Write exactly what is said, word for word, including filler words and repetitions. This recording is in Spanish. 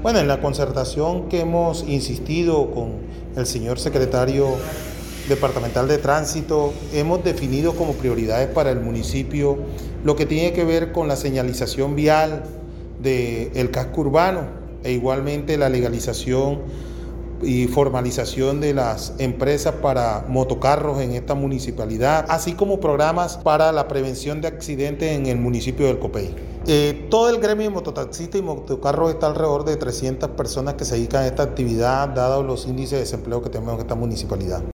Bueno, en la concertación que hemos insistido con el señor secretario departamental de tránsito, hemos definido como prioridades para el municipio lo que tiene que ver con la señalización vial del casco urbano e igualmente la legalización y formalización de las empresas para motocarros en esta municipalidad, así como programas para la prevención de accidentes en el municipio del Copey. Eh, todo el gremio de mototaxistas y motocarros está alrededor de trescientas personas que se dedican a esta actividad, dados los índices de desempleo que tenemos en esta municipalidad.